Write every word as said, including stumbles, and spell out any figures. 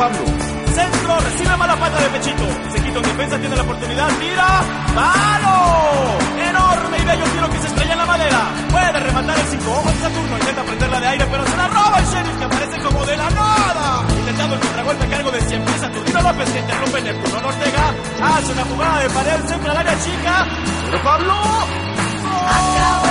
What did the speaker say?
Pablo. Centro, recibe mala pata de pechito. Se quita en defensa, tiene la oportunidad, tira. ¡Palo! Enorme y bello tiro que se estrella en la madera. Puede rematar el cinco ojos Saturno. Intenta prenderla de aire, pero se la roba el Sheriff, que aparece como de la nada. Intentando el contragolpe a cargo de cien pies. Saturnino López, que interrumpe Neptuno Ortega. Hace una jugada de pared, centro al área chica. Pero Pablo... ¡Oh!